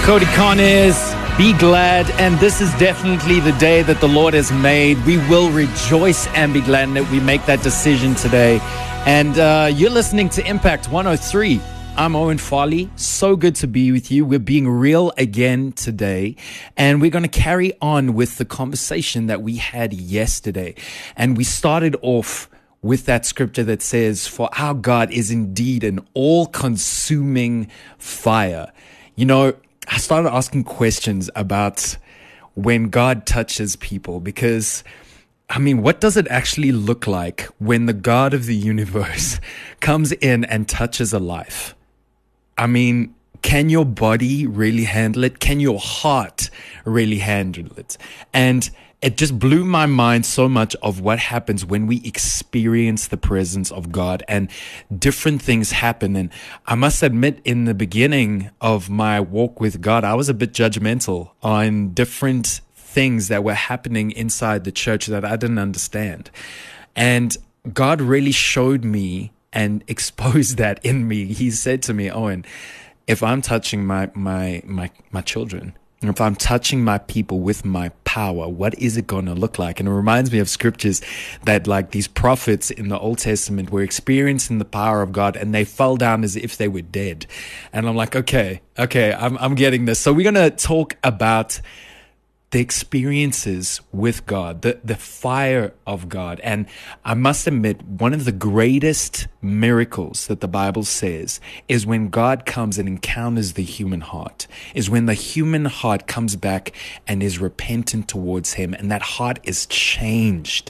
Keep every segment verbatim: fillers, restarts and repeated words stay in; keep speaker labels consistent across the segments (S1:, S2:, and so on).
S1: Cody Connors, be glad, and this is definitely the day that the Lord has made. We will rejoice and be glad that we make that decision today. And uh, you're listening to Impact one oh three. I'm Owen Farley. So good to be with you. We're being real again today, and we're going to carry on with the conversation that we had yesterday. And we started off with that scripture that says, "For our God is indeed an all-consuming fire." You know, I started asking questions about when God touches people, because, I mean, what does it actually look like when the God of the universe comes in and touches a life? I mean, can your body really handle it? Can your heart really handle it? And it just blew my mind so much of what happens when we experience the presence of God, and different things happen. And I must admit, in the beginning of my walk with God, I was a bit judgmental on different things that were happening inside the church that I didn't understand. And God really showed me and exposed that in me. He said to me, "Owen, if I'm touching my my my my children, if I'm touching my people with my power, what is it going to look like?" And it reminds me of scriptures that, like, these prophets in the Old Testament were experiencing the power of God, and they fell down as if they were dead. And I'm like, okay, okay, I'm I'm getting this. So we're going to talk about the experiences with God, the, the fire of God. And I must admit, one of the greatest miracles that the Bible says is when God comes and encounters the human heart, is when the human heart comes back and is repentant towards him, and that heart is changed.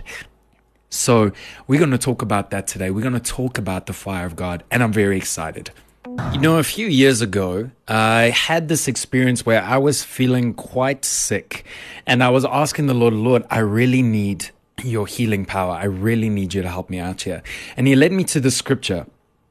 S1: So we're going to talk about that today. We're going to talk about the fire of God, and I'm very excited. You know, a few years ago, I had this experience where I was feeling quite sick, and I was asking the Lord, Lord, I really need your healing power. I really need you to help me out here. And he led me to the scripture,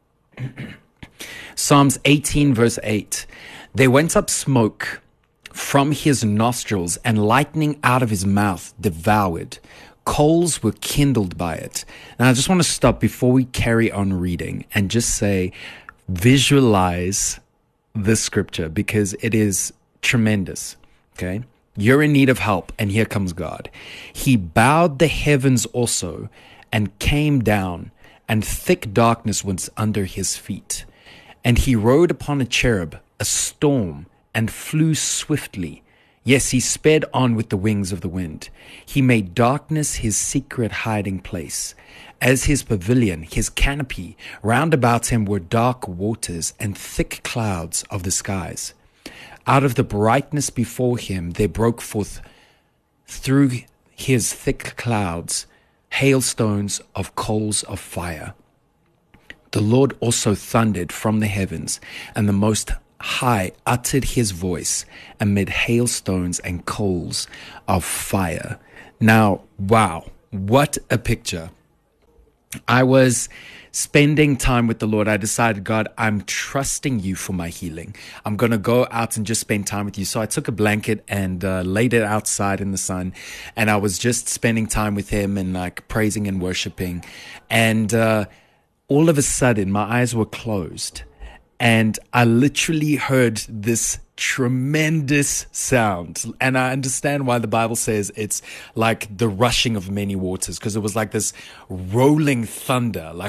S1: Psalms eighteen, verse eight. "There went up smoke from his nostrils, and lightning out of his mouth devoured. Coals were kindled by it." Now, I just want to stop before we carry on reading and just say, visualize this scripture, because it is tremendous. Okay. You're in need of help, and here comes God. "He bowed the heavens also, and came down, and thick darkness was under his feet. And he rode upon a cherub, a storm, and flew swiftly. Yes, he sped on with the wings of the wind. He made darkness his secret hiding place. As his pavilion, his canopy, round about him were dark waters and thick clouds of the skies. Out of the brightness before him there broke forth through his thick clouds hailstones of coals of fire. The Lord also thundered from the heavens, and the Most High uttered his voice amid hailstones and coals of fire." Now, wow, what a picture. I was spending time with the Lord. I decided, God, I'm trusting you for my healing. I'm going to go out and just spend time with you. So I took a blanket and uh, laid it outside in the sun, and I was just spending time with him and like praising and worshiping. And uh, all of a sudden, my eyes were closed, and I literally heard this tremendous sound. And I understand why the Bible says it's like the rushing of many waters, because it was like this rolling thunder, like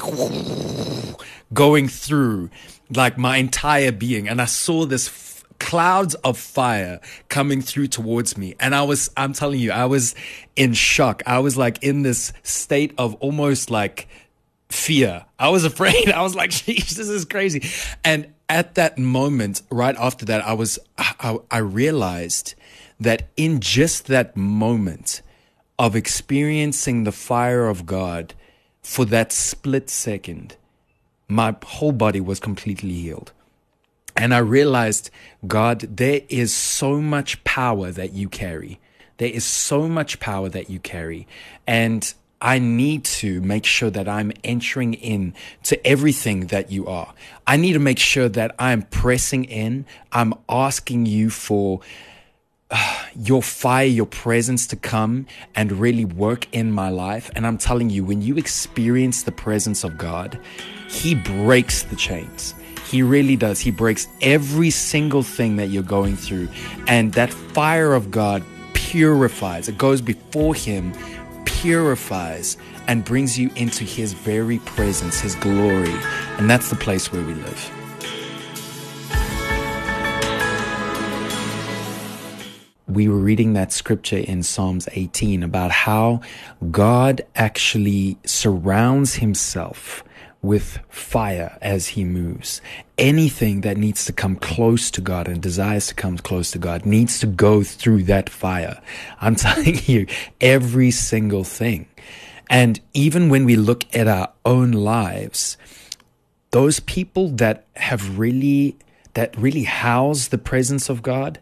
S1: going through like my entire being. And I saw this f- clouds of fire coming through towards me. And I was, I'm telling you, I was in shock. I was like in this state of almost like fear. I was afraid. I was like, "Jeez, this is crazy." And at that moment, right after that, I was, I, I realized that in just that moment of experiencing the fire of God, for that split second, my whole body was completely healed. And I realized, God, there is so much power that you carry. There is so much power that you carry. And I need to make sure that I'm entering in to everything that you are. I need to make sure that I'm pressing in. I'm asking you for uh, your fire, your presence to come and really work in my life. And I'm telling you, when you experience the presence of God, he breaks the chains. He really does. He breaks every single thing that you're going through. And that fire of God purifies. It goes before him, purifies, and brings you into his very presence, his glory. And that's the place where we live. We were reading that scripture in Psalms eighteen about how God actually surrounds himself with fire as he moves. Anything that needs to come close to God and desires to come close to God needs to go through that fire. I'm telling you, every single thing. And even when we look at our own lives, those people that have really, that really house the presence of God,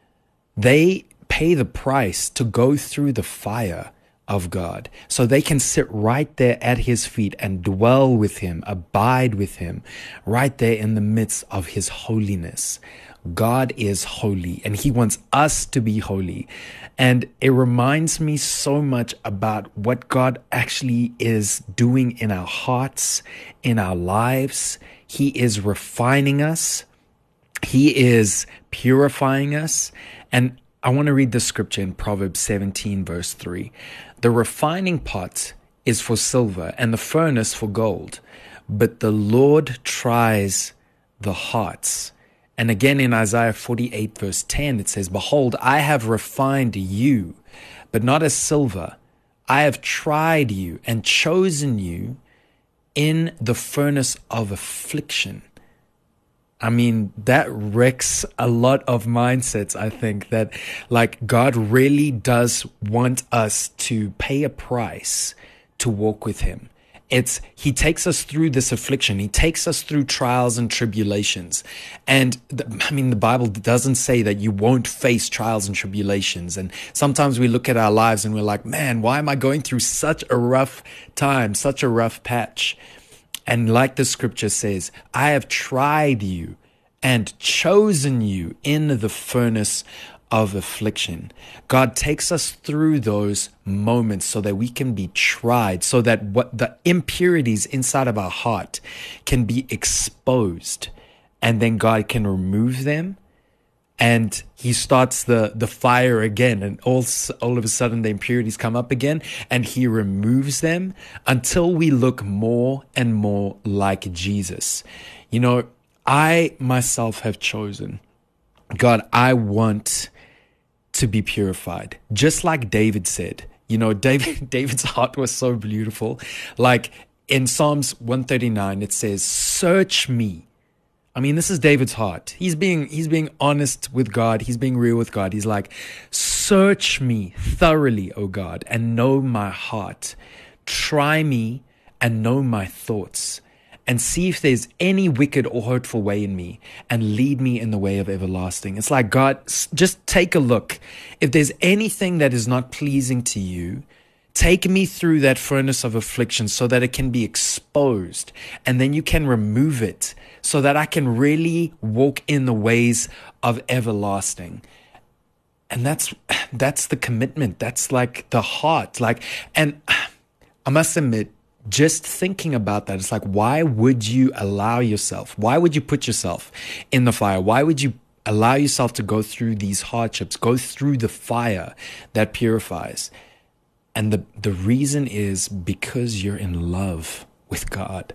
S1: they pay the price to go through the fire of God so they can sit right there at his feet and dwell with him, abide with him, right there in the midst of his holiness. God is holy and he wants us to be holy. And it reminds me so much about what God actually is doing in our hearts, in our lives. He is refining us. He is purifying us. And I want to read the scripture in Proverbs seventeen, verse three. The refining pot is for silver and the furnace for gold, but the Lord tries the hearts. And again in Isaiah forty-eight, verse ten, it says, Behold, I have refined you, but not as silver. I have tried you and chosen you in the furnace of affliction. I mean, that wrecks a lot of mindsets, I think, that like God really does want us to pay a price to walk with him. It's, he takes us through this affliction. He takes us through trials and tribulations. And the, I mean, the Bible doesn't say that you won't face trials and tribulations. And sometimes we look at our lives and we're like, man, why am I going through such a rough time, such a rough patch? And like the scripture says, I have tried you and chosen you in the furnace of affliction. God takes us through those moments so that we can be tried, so that what the impurities inside of our heart can be exposed, and then God can remove them. And he starts the, the fire again, and all, all of a sudden the impurities come up again, and he removes them until we look more and more like Jesus. You know, I myself have chosen, God, I want to be purified. Just like David said, you know, David, David's heart was so beautiful. Like in Psalms one thirty-nine, it says, search me. I mean, this is David's heart. He's being, he's being honest with God. He's being real with God. He's like, search me thoroughly, O God, and know my heart. Try me and know my thoughts, and see if there's any wicked or hurtful way in me, and lead me in the way of everlasting. It's like, God, just take a look. If there's anything that is not pleasing to you, take me through that furnace of affliction so that it can be exposed, and then you can remove it so that I can really walk in the ways of everlasting. And that's that's the commitment. That's like the heart. Like, and I must admit, just thinking about that, it's like, why would you allow yourself? Why would you put yourself in the fire? Why would you allow yourself to go through these hardships, go through the fire that purifies? And the, the reason is because you're in love with God.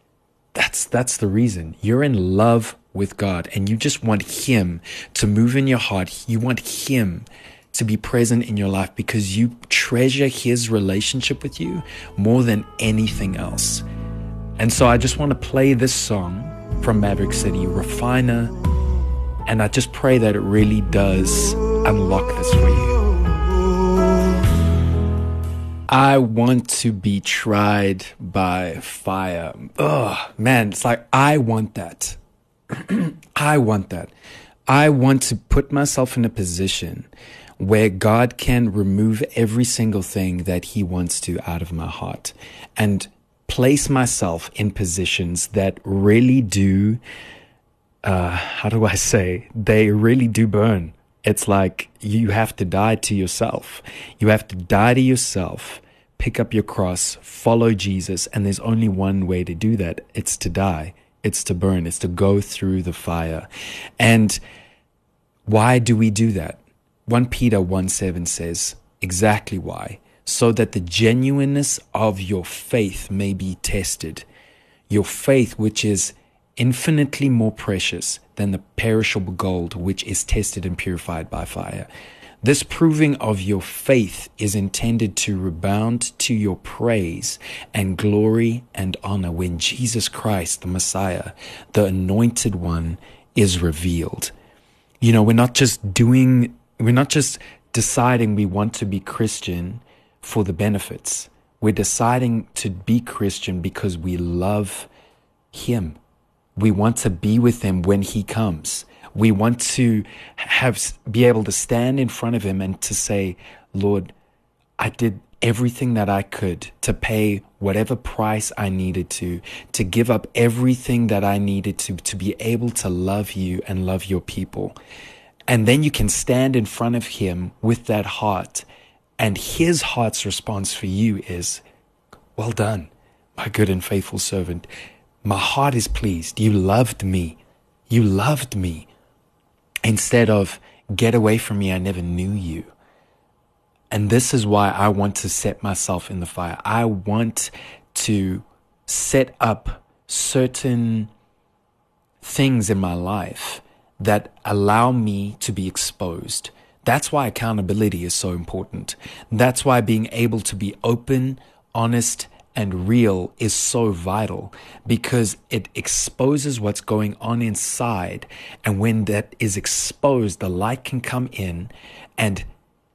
S1: That's that's the reason. You're in love with God, and you just want him to move in your heart. You want him to be present in your life because you treasure his relationship with you more than anything else. And so I just want to play this song from Maverick City, Refiner, and I just pray that it really does unlock this for you. I want to be tried by fire. Oh, man, it's like, I want that. I want that. I want to put myself in a position where God can remove every single thing that he wants to out of my heart and place myself in positions that really do, uh, how do I say, they really do burn. It's like you have to die to yourself. You have to die to yourself, pick up your cross, follow Jesus, and there's only one way to do that. It's to die It's to burn. It's to go through the fire. And why do we do that? First Peter one seven says exactly why. So that the genuineness of your faith may be tested. Your faith, which is infinitely more precious than the perishable gold, which is tested and purified by fire. This proving of your faith is intended to rebound to your praise and glory and honor when Jesus Christ, the Messiah, the Anointed One, is revealed. You know, we're not just doing, we're not just deciding we want to be Christian for the benefits. We're deciding to be Christian because we love Him. We want to be with Him when He comes. We want to have be able to stand in front of Him and to say, Lord, I did everything that I could to pay whatever price I needed to, to give up everything that I needed to, to be able to love You and love Your people. And then you can stand in front of Him with that heart, and His heart's response for you is, well done, my good and faithful servant. My heart is pleased. You loved me. You loved me. Instead of, get away from me, I never knew you. And this is why I want to set myself in the fire. I want to set up certain things in my life that allow me to be exposed. That's why accountability is so important. That's why being able to be open, honest, and real is so vital, because it exposes what's going on inside. And when that is exposed, the light can come in and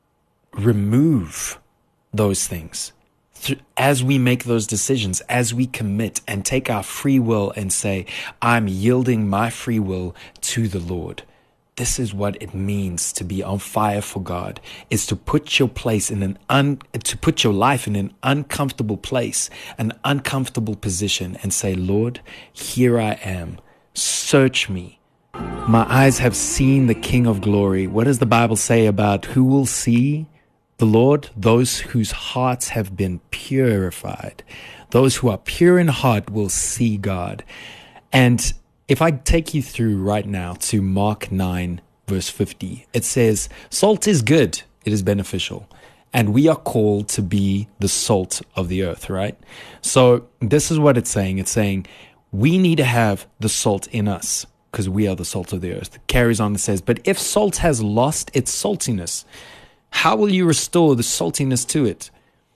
S1: remove those things. As we make those decisions, as we commit and take our free will and say, I'm yielding my free will to the Lord. This is what it means to be on fire for God, is to put your place in an un, to put your life in an uncomfortable place, an uncomfortable position, and say, Lord, here I am. Search me. My eyes have seen the King of glory. What does the Bible say about who will see the Lord? Those whose hearts have been purified. Those who are pure in heart will see God. And if I take you through right now to Mark nine, verse fifty, it says, salt is good, it is beneficial, and we are called to be the salt of the earth, right? So this is what it's saying. It's saying we need to have the salt in us because we are the salt of the earth. It carries on and says, but if salt has lost its saltiness, how will you restore the saltiness to it?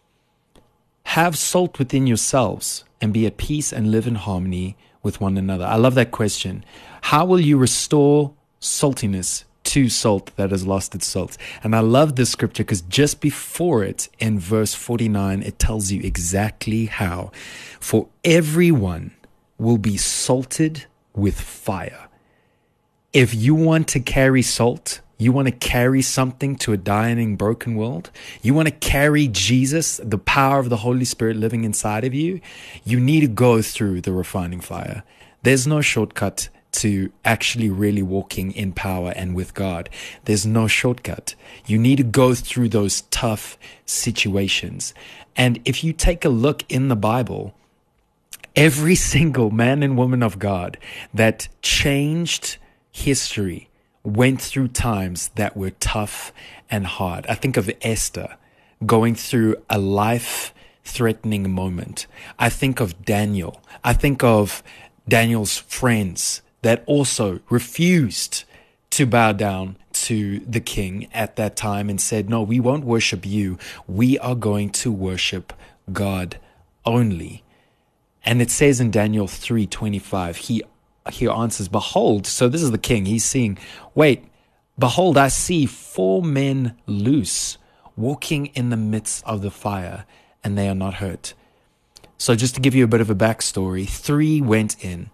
S1: Have salt within yourselves and be at peace and live in harmony with one another. I love that question. How will you restore saltiness to salt that has lost its salt? And I love this scripture because just before it, in verse forty-nine, it tells you exactly how. For everyone will be salted with fire. If you want to carry salt, you want to carry something to a dying, broken world, you want to carry Jesus, the power of the Holy Spirit living inside of you, you need to go through the refining fire. There's no shortcut to actually really walking in power and with God. There's no shortcut. You need to go through those tough situations. And if you take a look in the Bible, every single man and woman of God that changed history went through times that were tough and hard. I think of Esther going through a life-threatening moment. I think of Daniel. I think of Daniel's friends that also refused to bow down to the king at that time and said, no, we won't worship you. We are going to worship God only. And it says in Daniel three twenty-five, he He answers, behold, so this is the king. He's seeing, wait, behold, I see four men loose walking in the midst of the fire, and they are not hurt. So just to give you a bit of a backstory, three went in.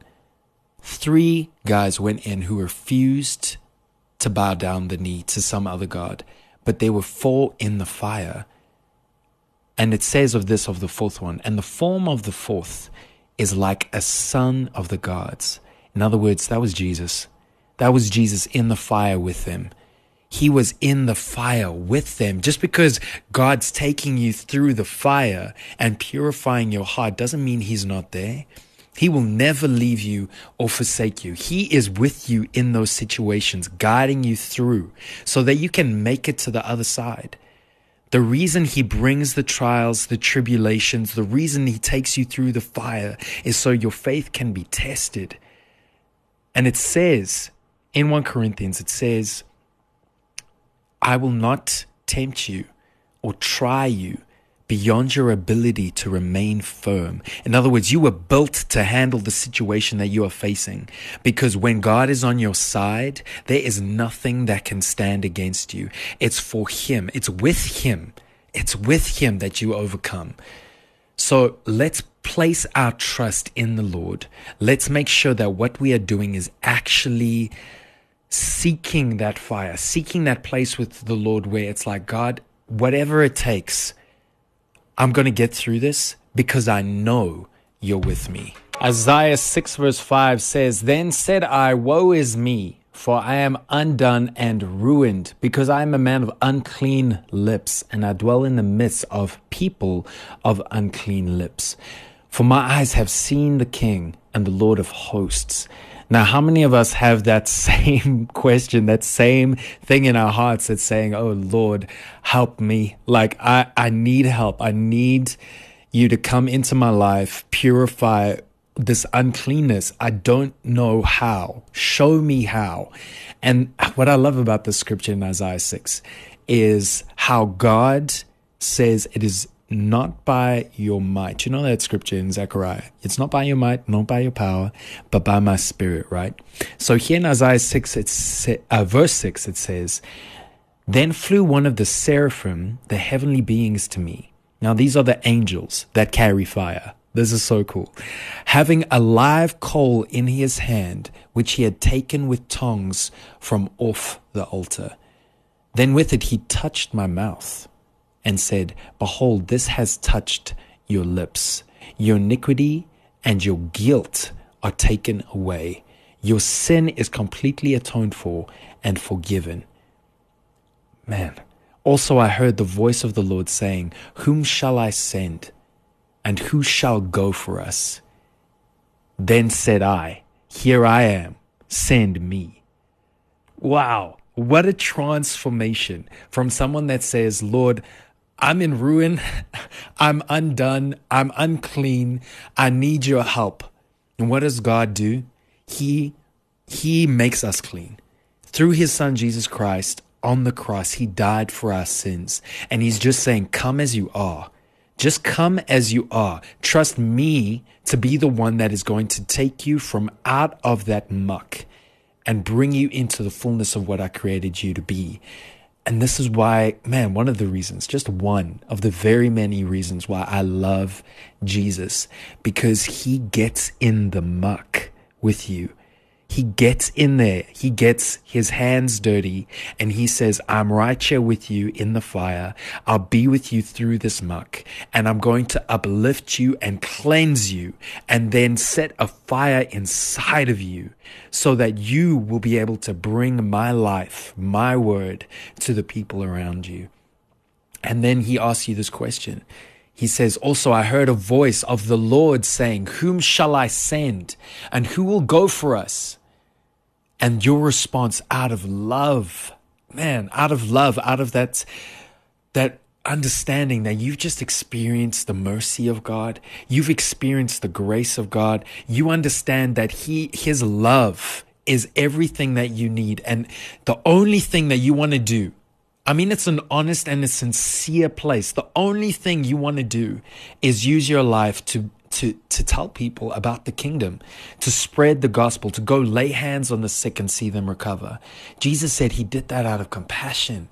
S1: Three guys went in who refused to bow down the knee to some other god, but there were four in the fire. And it says of this, of the fourth one, and the form of the fourth is like a son of the gods. In other words, that was Jesus. That was Jesus in the fire with them. He was in the fire with them. Just because God's taking you through the fire and purifying your heart doesn't mean He's not there. He will never leave you or forsake you. He is with you in those situations, guiding you through so that you can make it to the other side. The reason he brings the trials, the tribulations, the reason he takes you through the fire is so your faith can be tested. And it says in First Corinthians, it says, I will not tempt you or try you beyond your ability to remain firm. In other words, you were built to handle the situation that you are facing, because when God is on your side, there is nothing that can stand against you. It's for him. It's with him. It's with him that you overcome. So let's place our trust in the Lord. Let's make sure that what we are doing is actually seeking that fire, seeking that place with the Lord where it's like, God, whatever it takes, I'm going to get through this because I know you're with me. Isaiah six verse five says, Then said I, woe is me, for I am undone and ruined, because I am a man of unclean lips, and I dwell in the midst of people of unclean lips. For my eyes have seen the King and the Lord of hosts. Now, how many of us have that same question, that same thing in our hearts that's saying, oh, Lord, help me. Like, I, I need help. I need you to come into my life, purify this uncleanness. I don't know how. Show me how. And what I love about the scripture in Isaiah six is how God says it is not by your might. You know that scripture in Zechariah. It's not by your might, not by your power, but by my spirit, right? So here in Isaiah six, it's uh, verse six, it says, Then flew one of the seraphim, the heavenly beings, to me. Now these are the angels that carry fire. This is so cool. Having a live coal in his hand, which he had taken with tongs from off the altar. Then with it he touched my mouth and said, Behold, this has touched your lips. Your iniquity and your guilt are taken away. Your sin is completely atoned for and forgiven. Man. Also I heard the voice of the Lord saying, Whom shall I send? And who shall go for us? Then said I, Here I am, send me. Wow. What a transformation from someone that says, Lord, I'm in ruin. I'm undone. I'm unclean. I need your help. And what does God do? He, he makes us clean. Through his son, Jesus Christ, on the cross, he died for our sins. And he's just saying, come as you are. Just come as you are. Trust me to be the one that is going to take you from out of that muck and bring you into the fullness of what I created you to be. And this is why, man, one of the reasons, just one of the very many reasons why I love Jesus, because he gets in the muck with you. He gets in there. He gets his hands dirty and he says, I'm right here with you in the fire. I'll be with you through this muck and I'm going to uplift you and cleanse you and then set a fire inside of you so that you will be able to bring my life, my word to the people around you. And then he asks you this question. He says, also, I heard a voice of the Lord saying, whom shall I send and who will go for us? And your response out of love, man, out of love, out of that, that understanding that you've just experienced the mercy of God. You've experienced the grace of God. You understand that he, his love is everything that you need. And the only thing that you want to do, I mean, it's an honest and a sincere place. The only thing you want to do is use your life to to to tell people about the kingdom, to spread the gospel, to go lay hands on the sick and see them recover. Jesus said he did that out of compassion.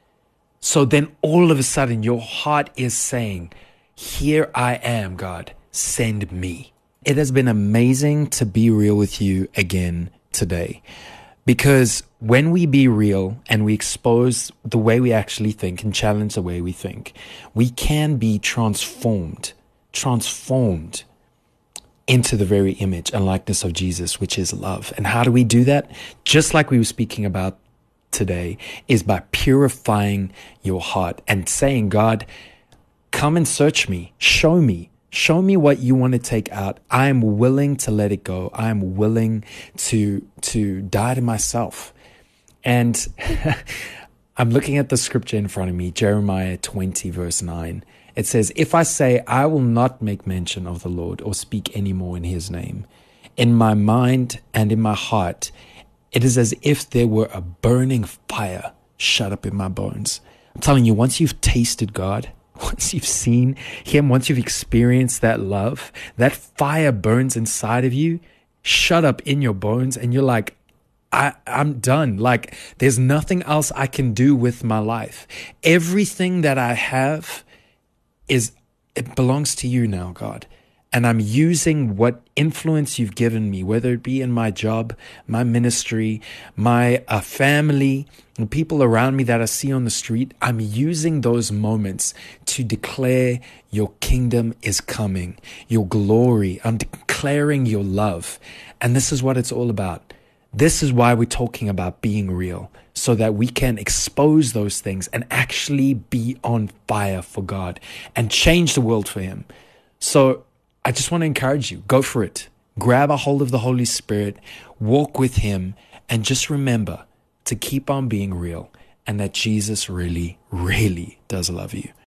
S1: So then all of a sudden your heart is saying, here I am, God, send me. It has been amazing to be real with you again today. Because when we be real and we expose the way we actually think and challenge the way we think, we can be transformed, transformed into the very image and likeness of Jesus, which is love. And how do we do that? Just like we were speaking about today, is by purifying your heart and saying, God, come and search me, show me, Show me what you want to take out. I am willing to let it go. I am willing to, to die to myself. And I'm looking at the scripture in front of me, Jeremiah twenty, verse nine. It says, if I say I will not make mention of the Lord or speak any more in his name, in my mind and in my heart, it is as if there were a burning fire shut up in my bones. I'm telling you, once you've tasted God, once you've seen him, once you've experienced that love, that fire burns inside of you, shut up in your bones, and you're like, I, I'm done. Like, there's nothing else I can do with my life. Everything that I have is, it belongs to you now, God. And I'm using what influence you've given me, whether it be in my job, my ministry, my uh, family, and people around me that I see on the street. I'm using those moments to declare your kingdom is coming, your glory. I'm declaring your love. And this is what it's all about. This is why we're talking about being real, so that we can expose those things and actually be on fire for God and change the world for him. So I just want to encourage you, go for it. Grab a hold of the Holy Spirit, walk with him, and just remember to keep on being real and that Jesus really, really does love you.